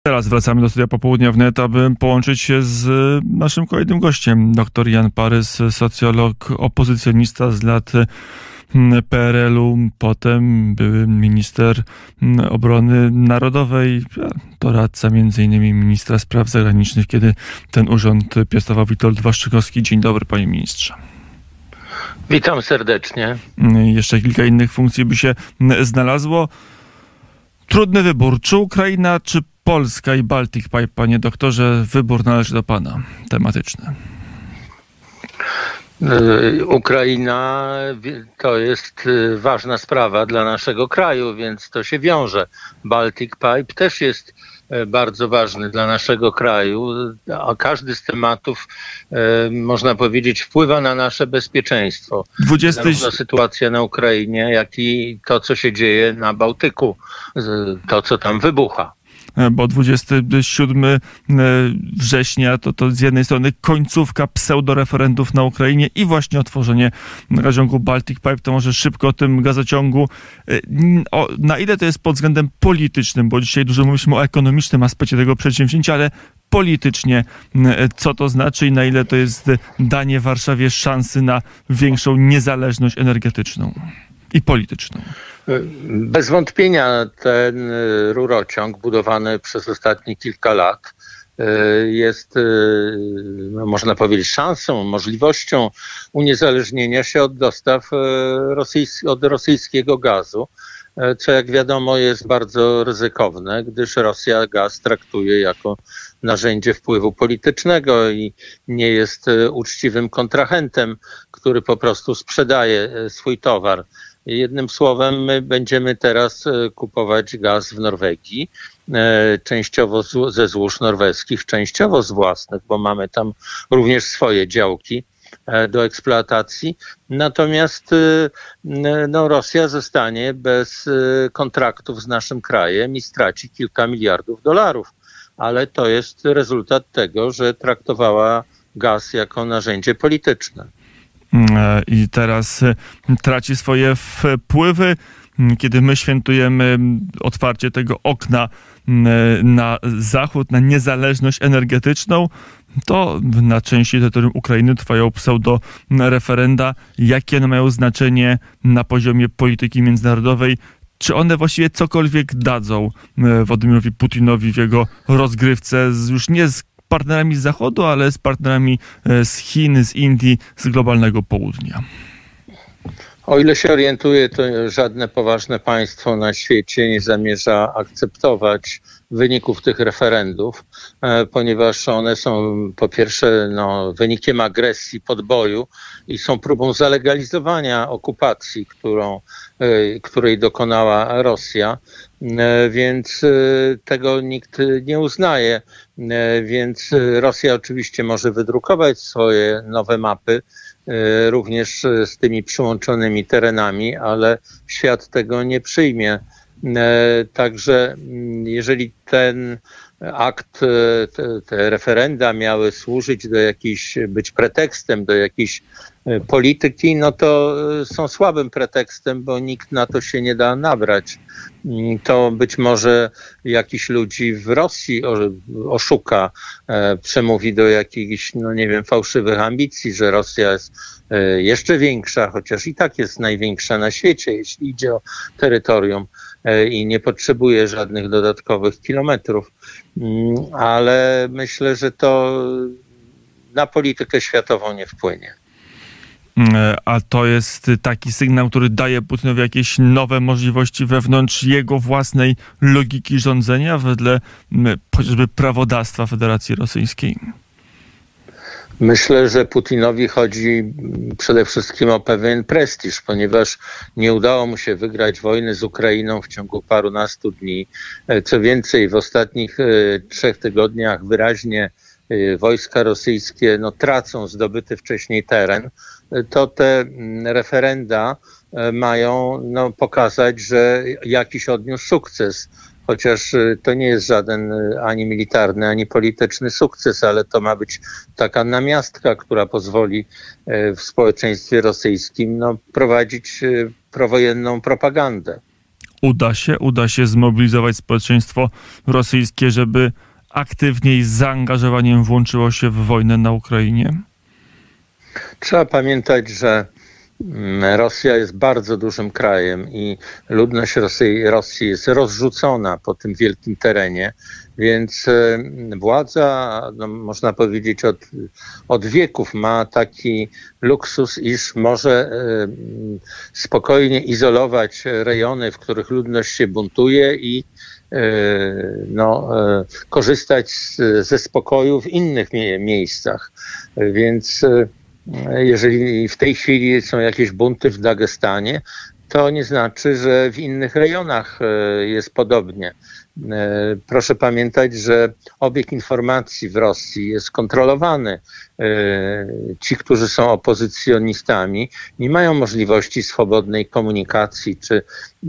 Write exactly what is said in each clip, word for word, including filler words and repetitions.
Teraz wracamy do studia Popołudnia Wnet, aby połączyć się z naszym kolejnym gościem. Dr Jan Parys, socjolog, opozycjonista z lat P R L-u, potem były minister obrony narodowej, doradca między innymi ministra spraw zagranicznych, kiedy ten urząd piastował Witold Waszczykowski. Dzień dobry, panie ministrze. Witam serdecznie. Jeszcze kilka innych funkcji by się znalazło. Trudny wybór. Czy Ukraina, czy Polska i Baltic Pipe, panie doktorze? Wybór należy do pana. Tematyczny. Ukraina to jest ważna sprawa dla naszego kraju, więc to się wiąże. Baltic Pipe też jest bardzo ważny dla naszego kraju, a każdy z tematów, można powiedzieć, wpływa na nasze bezpieczeństwo. dwudziesty... Zarówno sytuacja na Ukrainie, jak i to, co się dzieje na Bałtyku, to, co tam wybucha. Bo dwudziestego siódmego września to, to z jednej strony końcówka pseudoreferendów na Ukrainie i właśnie otworzenie gazociągu Baltic Pipe. To może szybko o tym gazociągu. O, na ile to jest pod względem politycznym, bo dzisiaj dużo mówiliśmy o ekonomicznym aspekcie tego przedsięwzięcia, ale politycznie co to znaczy i na ile to jest danie Warszawie szansy na większą niezależność energetyczną i polityczną? Bez wątpienia ten rurociąg budowany przez ostatnie kilka lat jest, no, można powiedzieć, szansą, możliwością uniezależnienia się od dostaw rosyjs- od rosyjskiego gazu, co jak wiadomo jest bardzo ryzykowne, gdyż Rosja gaz traktuje jako narzędzie wpływu politycznego i nie jest uczciwym kontrahentem, który po prostu sprzedaje swój towar. Jednym słowem, my będziemy teraz kupować gaz w Norwegii, częściowo ze złóż norweskich, częściowo z własnych, bo mamy tam również swoje działki do eksploatacji. Natomiast no, Rosja zostanie bez kontraktów z naszym krajem i straci kilka miliardów dolarów. Ale to jest rezultat tego, że traktowała gaz jako narzędzie polityczne. I teraz traci swoje wpływy. Kiedy my świętujemy otwarcie tego okna na zachód, na niezależność energetyczną, to na części terytorium Ukrainy trwają pseudo-referenda. Jakie one mają znaczenie na poziomie polityki międzynarodowej? Czy one właściwie cokolwiek dadzą Władimirowi Putinowi w jego rozgrywce z, już nie z partnerami z Zachodu, ale z partnerami z Chin, z Indii, z globalnego południa? O ile się orientuję, to żadne poważne państwo na świecie nie zamierza akceptować wyników tych referendów, ponieważ one są po pierwsze no, wynikiem agresji, podboju i są próbą zalegalizowania okupacji, którą, której dokonała Rosja, więc tego nikt nie uznaje. Więc Rosja oczywiście może wydrukować swoje nowe mapy, również z tymi przyłączonymi terenami, ale świat tego nie przyjmie. Także jeżeli ten akt, te, te referenda miały służyć do jakiejś, być pretekstem do jakiejś polityki, no to są słabym pretekstem, bo nikt na to się nie da nabrać. To być może jakiś ludzi w Rosji oszuka, przemówi do jakichś, no nie wiem, fałszywych ambicji, że Rosja jest jeszcze większa, chociaż i tak jest największa na świecie, jeśli idzie o terytorium i nie potrzebuje żadnych dodatkowych kilometrów. Ale myślę, że to na politykę światową nie wpłynie. A to jest taki sygnał, który daje Putinowi jakieś nowe możliwości wewnątrz jego własnej logiki rządzenia wedle chociażby prawodawstwa Federacji Rosyjskiej? Myślę, że Putinowi chodzi przede wszystkim o pewien prestiż, ponieważ nie udało mu się wygrać wojny z Ukrainą w ciągu parunastu dni. Co więcej, w ostatnich trzech tygodniach wyraźnie wojska rosyjskie no, tracą zdobyty wcześniej teren. To te referenda mają no, pokazać, że jakiś odniósł sukces. Chociaż to nie jest żaden ani militarny, ani polityczny sukces, ale to ma być taka namiastka, która pozwoli w społeczeństwie rosyjskim no, prowadzić prowojenną propagandę. uda się, uda się zmobilizować społeczeństwo rosyjskie, żeby aktywniej, z zaangażowaniem włączyło się w wojnę na Ukrainie? Trzeba pamiętać, że Rosja jest bardzo dużym krajem i ludność Rosji, Rosji jest rozrzucona po tym wielkim terenie, więc władza, no można powiedzieć, od, od wieków ma taki luksus, iż może spokojnie izolować rejony, w których ludność się buntuje i no, korzystać z, ze spokoju w innych mie- miejscach. Więc jeżeli w tej chwili są jakieś bunty w Dagestanie, to nie znaczy, że w innych rejonach jest podobnie. Proszę pamiętać, że obieg informacji w Rosji jest kontrolowany. Ci, którzy są opozycjonistami, nie mają możliwości swobodnej komunikacji czy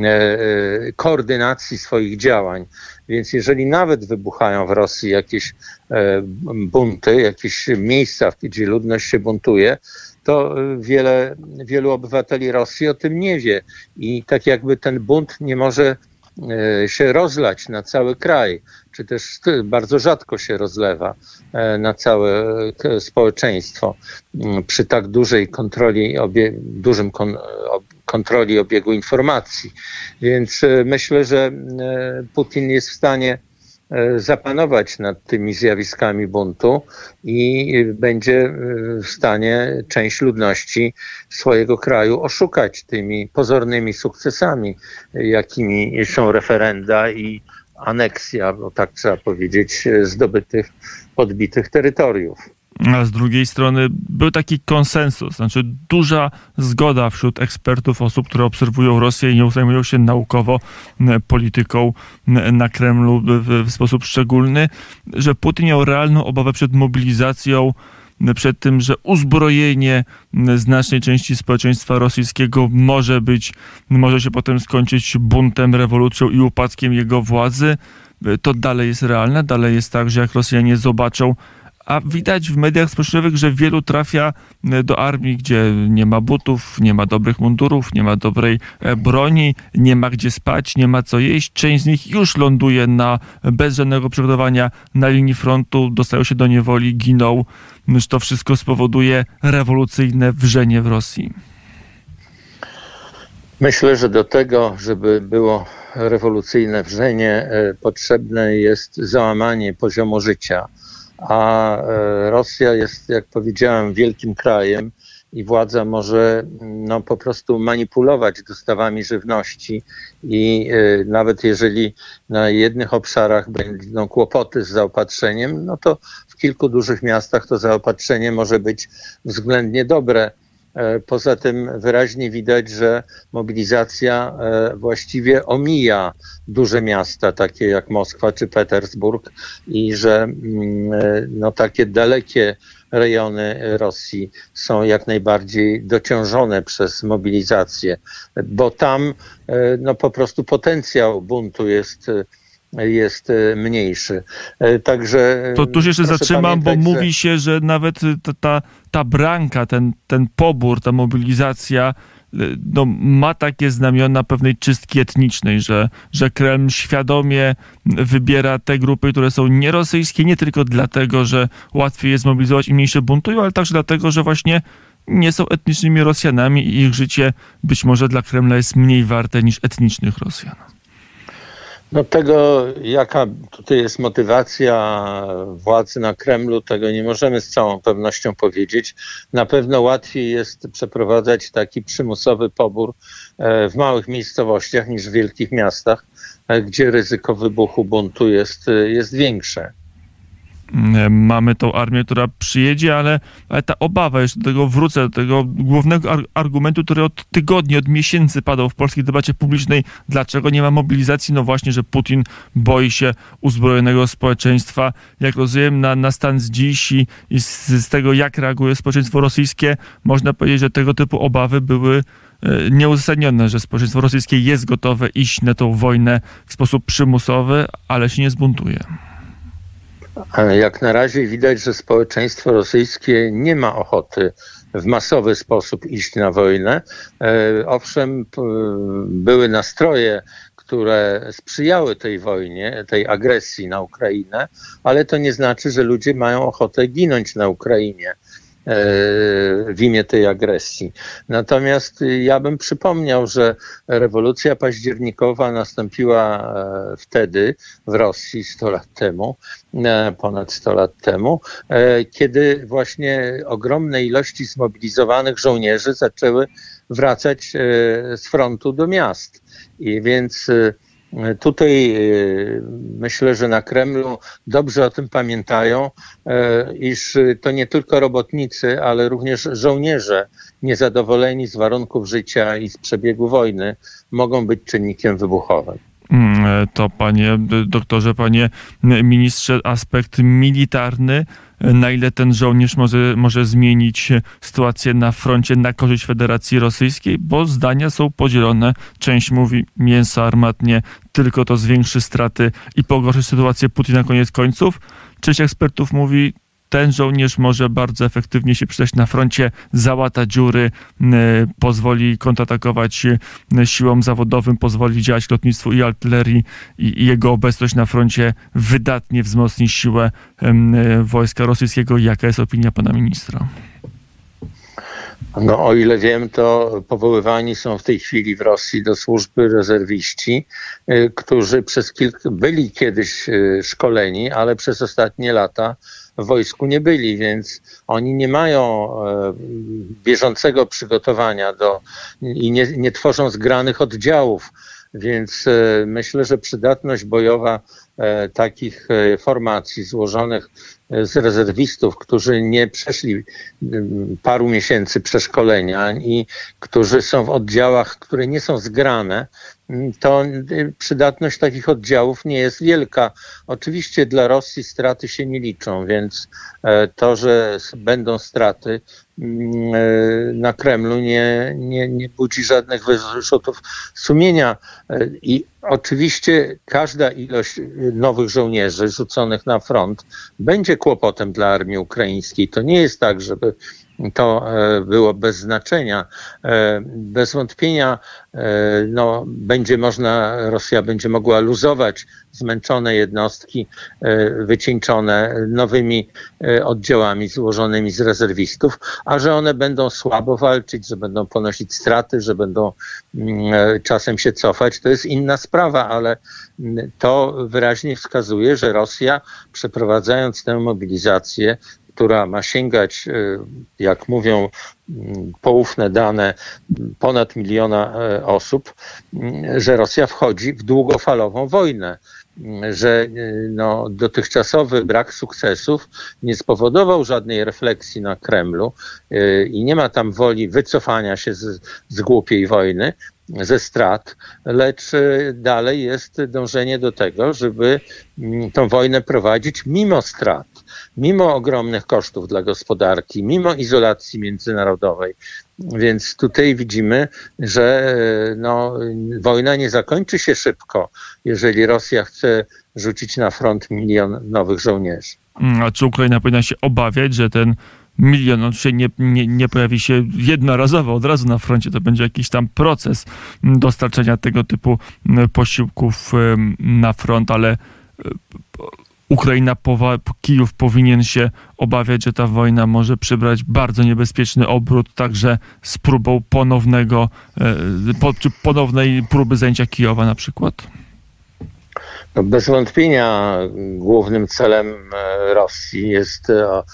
koordynacji swoich działań. Więc jeżeli nawet wybuchają w Rosji jakieś bunty, jakieś miejsca, gdzie ludność się buntuje, to wiele, wielu obywateli Rosji o tym nie wie. I tak jakby ten bunt nie może się rozlać na cały kraj, czy też bardzo rzadko się rozlewa na całe społeczeństwo przy tak dużej kontroli, obie, dużym kon, kontroli obiegu informacji. Więc myślę, że Putin jest w stanie zapanować nad tymi zjawiskami buntu i będzie w stanie część ludności swojego kraju oszukać tymi pozornymi sukcesami, jakimi są referenda i aneksja, bo tak trzeba powiedzieć, zdobytych, podbitych terytoriów. A z drugiej strony był taki konsensus, znaczy duża zgoda wśród ekspertów, osób, które obserwują Rosję i nie zajmują się naukowo polityką na Kremlu w, w sposób szczególny, że Putin miał realną obawę przed mobilizacją, przed tym, że uzbrojenie znacznej części społeczeństwa rosyjskiego może być, może się potem skończyć buntem, rewolucją i upadkiem jego władzy. To dalej jest realne, dalej jest tak, że jak Rosjanie zobaczą, a widać w mediach społecznościowych, że wielu trafia do armii, gdzie nie ma butów, nie ma dobrych mundurów, nie ma dobrej broni, nie ma gdzie spać, nie ma co jeść. Część z nich już ląduje na, bez żadnego przygotowania na linii frontu, dostają się do niewoli, giną. To wszystko spowoduje rewolucyjne wrzenie w Rosji. Myślę, że do tego, żeby było rewolucyjne wrzenie, potrzebne jest załamanie poziomu życia. A Rosja jest, jak powiedziałem, wielkim krajem i władza może no, po prostu manipulować dostawami żywności i y, nawet jeżeli na jednych obszarach będą kłopoty z zaopatrzeniem, no to w kilku dużych miastach to zaopatrzenie może być względnie dobre. Poza tym wyraźnie widać, że mobilizacja właściwie omija duże miasta, takie jak Moskwa czy Petersburg i że no, takie dalekie rejony Rosji są jak najbardziej dociążone przez mobilizację, bo tam no, po prostu potencjał buntu jest jest mniejszy. Także to tu się jeszcze zatrzymam, bo że... mówi się, że nawet ta, ta, ta branka, ten, ten pobór, ta mobilizacja no, ma takie znamiona pewnej czystki etnicznej, że, że Kreml świadomie wybiera te grupy, które są nierosyjskie, nie tylko dlatego, że łatwiej je zmobilizować i mniejsze buntują, ale także dlatego, że właśnie nie są etnicznymi Rosjanami i ich życie być może dla Kremla jest mniej warte niż etnicznych Rosjan. No tego, jaka tutaj jest motywacja władzy na Kremlu, tego nie możemy z całą pewnością powiedzieć. Na pewno łatwiej jest przeprowadzać taki przymusowy pobór w małych miejscowościach niż w wielkich miastach, gdzie ryzyko wybuchu buntu jest, jest większe. Mamy tą armię, która przyjedzie, ale, ale ta obawa, jeszcze do tego wrócę, do tego głównego ar- argumentu, który od tygodni, od miesięcy padał w polskiej debacie publicznej, dlaczego nie ma mobilizacji, no właśnie, że Putin boi się uzbrojonego społeczeństwa. Jak rozumiem, na, na stan z dziś i, i z, z tego, jak reaguje społeczeństwo rosyjskie, można powiedzieć, że tego typu obawy były nieuzasadnione, że społeczeństwo rosyjskie jest gotowe iść na tą wojnę w sposób przymusowy, ale się nie zbuntuje. Jak na razie widać, że społeczeństwo rosyjskie nie ma ochoty w masowy sposób iść na wojnę. Owszem, były nastroje, które sprzyjały tej wojnie, tej agresji na Ukrainę, ale to nie znaczy, że ludzie mają ochotę ginąć na Ukrainie w imię tej agresji. Natomiast ja bym przypomniał, że rewolucja październikowa nastąpiła wtedy w Rosji sto lat temu, ponad sto lat temu, kiedy właśnie ogromne ilości zmobilizowanych żołnierzy zaczęły wracać z frontu do miast. I więc tutaj myślę, że na Kremlu dobrze o tym pamiętają, iż to nie tylko robotnicy, ale również żołnierze niezadowoleni z warunków życia i z przebiegu wojny mogą być czynnikiem wybuchowym. To panie doktorze, panie ministrze, aspekt militarny, na ile ten żołnierz może, może zmienić sytuację na froncie na korzyść Federacji Rosyjskiej, bo zdania są podzielone. Część mówi, mięso armatnie, tylko to zwiększy straty i pogorszy sytuację Putina koniec końców. Część ekspertów mówi, ten żołnierz może bardzo efektywnie się przydać na froncie, załata dziury, pozwoli kontratakować siłom zawodowym, pozwoli działać lotnictwu i artylerii i, i jego obecność na froncie wydatnie wzmocni siłę wojska rosyjskiego. Jaka jest opinia pana ministra? No, o ile wiem, to powoływani są w tej chwili w Rosji do służby rezerwiści, którzy przez kilka, byli kiedyś szkoleni, ale przez ostatnie lata w wojsku nie byli, więc oni nie mają bieżącego przygotowania do i nie, nie tworzą zgranych oddziałów. Więc myślę, że przydatność bojowa takich formacji złożonych z rezerwistów, którzy nie przeszli paru miesięcy przeszkolenia i którzy są w oddziałach, które nie są zgrane, to przydatność takich oddziałów nie jest wielka. Oczywiście dla Rosji straty się nie liczą, więc to, że będą straty na Kremlu nie, nie, nie budzi żadnych wyrzutów sumienia. I oczywiście każda ilość nowych żołnierzy rzuconych na front będzie kłopotem dla armii ukraińskiej. To nie jest tak, żeby to było bez znaczenia. Bez wątpienia no, będzie można, Rosja będzie mogła luzować zmęczone jednostki, wycieńczone nowymi oddziałami złożonymi z rezerwistów, a że one będą słabo walczyć, że będą ponosić straty, że będą czasem się cofać, to jest inna sprawa, ale to wyraźnie wskazuje, że Rosja, przeprowadzając tę mobilizację, która ma sięgać, jak mówią poufne dane, ponad miliona osób, że Rosja wchodzi w długofalową wojnę, że no, dotychczasowy brak sukcesów nie spowodował żadnej refleksji na Kremlu i nie ma tam woli wycofania się z, z głupiej wojny, ze strat, lecz dalej jest dążenie do tego, żeby tą wojnę prowadzić mimo strat, mimo ogromnych kosztów dla gospodarki, mimo izolacji międzynarodowej. Więc tutaj widzimy, że no, wojna nie zakończy się szybko, jeżeli Rosja chce rzucić na front milion nowych żołnierzy. A czy Ukraina powinna się obawiać, że ten milion oczywiście nie, nie, nie pojawi się jednorazowo, od razu na froncie, to będzie jakiś tam proces dostarczenia tego typu posiłków na front, ale Ukraina, Kijów powinien się obawiać, że ta wojna może przybrać bardzo niebezpieczny obrót, także z próbą ponownego, czy ponownej próby zajęcia Kijowa na przykład? No bez wątpienia głównym celem Rosji jest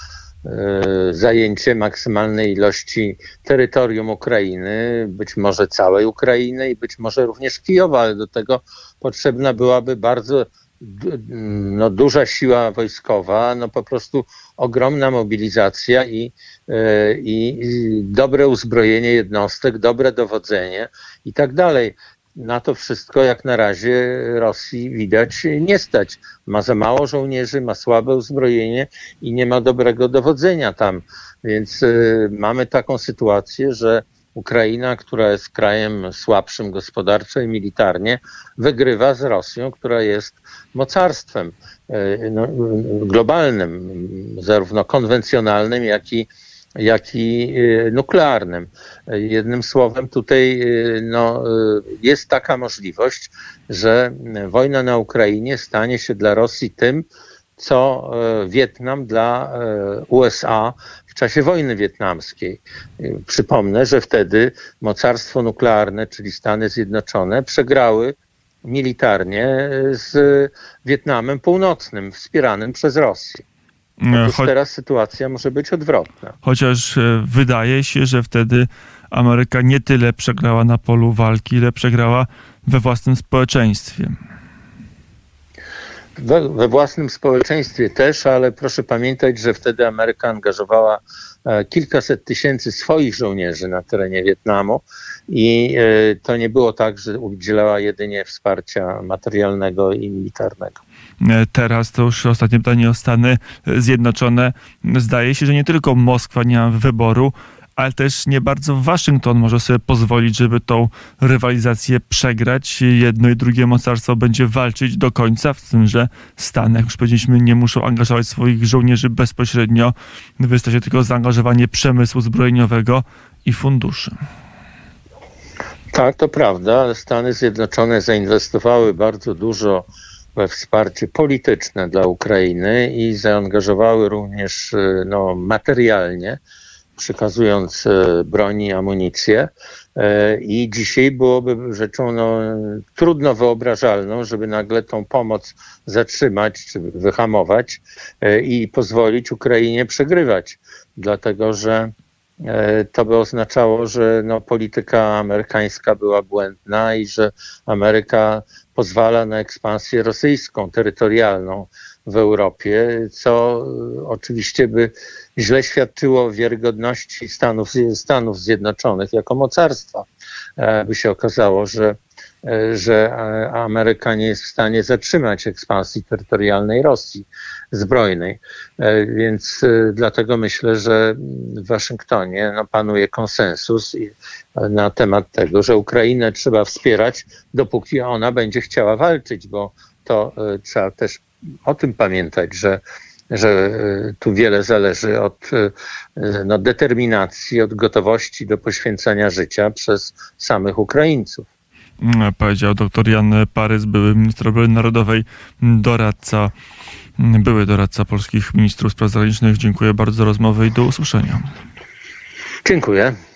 zajęcie maksymalnej ilości terytorium Ukrainy, być może całej Ukrainy i być może również Kijowa, ale do tego potrzebna byłaby bardzo no, duża siła wojskowa, no po prostu ogromna mobilizacja i, i, i dobre uzbrojenie jednostek, dobre dowodzenie i tak dalej. Na to wszystko jak na razie Rosji widać nie stać. Ma za mało żołnierzy, ma słabe uzbrojenie i nie ma dobrego dowodzenia tam. Więc y, mamy taką sytuację, że Ukraina, która jest krajem słabszym gospodarczo i militarnie, wygrywa z Rosją, która jest mocarstwem y, no, globalnym, zarówno konwencjonalnym, jak i jak i nuklearnym. Jednym słowem, tutaj no, jest taka możliwość, że wojna na Ukrainie stanie się dla Rosji tym, co Wietnam dla U S A w czasie wojny wietnamskiej. Przypomnę, że wtedy mocarstwo nuklearne, czyli Stany Zjednoczone, przegrały militarnie z Wietnamem Północnym, wspieranym przez Rosję. Otóż Cho- teraz sytuacja może być odwrotna. Chociaż wydaje się, że wtedy Ameryka nie tyle przegrała na polu walki, ile przegrała we własnym społeczeństwie. We, we własnym społeczeństwie też, ale proszę pamiętać, że wtedy Ameryka angażowała kilkaset tysięcy swoich żołnierzy na terenie Wietnamu i to nie było tak, że udzielała jedynie wsparcia materialnego i militarnego. Teraz to już ostatnie pytanie o Stany Zjednoczone. Zdaje się, że nie tylko Moskwa nie ma wyboru, ale też nie bardzo Waszyngton może sobie pozwolić, żeby tą rywalizację przegrać. Jedno i drugie mocarstwo będzie walczyć do końca, w tym, że Stany, jak już powiedzieliśmy, nie muszą angażować swoich żołnierzy bezpośrednio. Wystarczy tylko zaangażowanie przemysłu zbrojeniowego i funduszy. Tak, to prawda. Stany Zjednoczone zainwestowały bardzo dużo we wsparcie polityczne dla Ukrainy i zaangażowały również no, materialnie, przekazując broń i amunicję. I dzisiaj byłoby rzeczą no, trudno wyobrażalną, żeby nagle tą pomoc zatrzymać czy wyhamować i pozwolić Ukrainie przegrywać. Dlatego, że to by oznaczało, że no, polityka amerykańska była błędna i że Ameryka pozwala na ekspansję rosyjską, terytorialną w Europie, co oczywiście by źle świadczyło o wiarygodności Stanów, Stanów Zjednoczonych jako mocarstwa. By się okazało, że, że Ameryka nie jest w stanie zatrzymać ekspansji terytorialnej Rosji zbrojnej. Więc dlatego myślę, że w Waszyngtonie no, panuje konsensus na temat tego, że Ukrainę trzeba wspierać, dopóki ona będzie chciała walczyć, bo to trzeba też o tym pamiętać, że, że tu wiele zależy od no, determinacji, od gotowości do poświęcenia życia przez samych Ukraińców. Powiedział dr Jan Parys, były minister obrony narodowej, doradca, były doradca polskich ministrów spraw zagranicznych. Dziękuję bardzo za rozmowę i do usłyszenia. Dziękuję.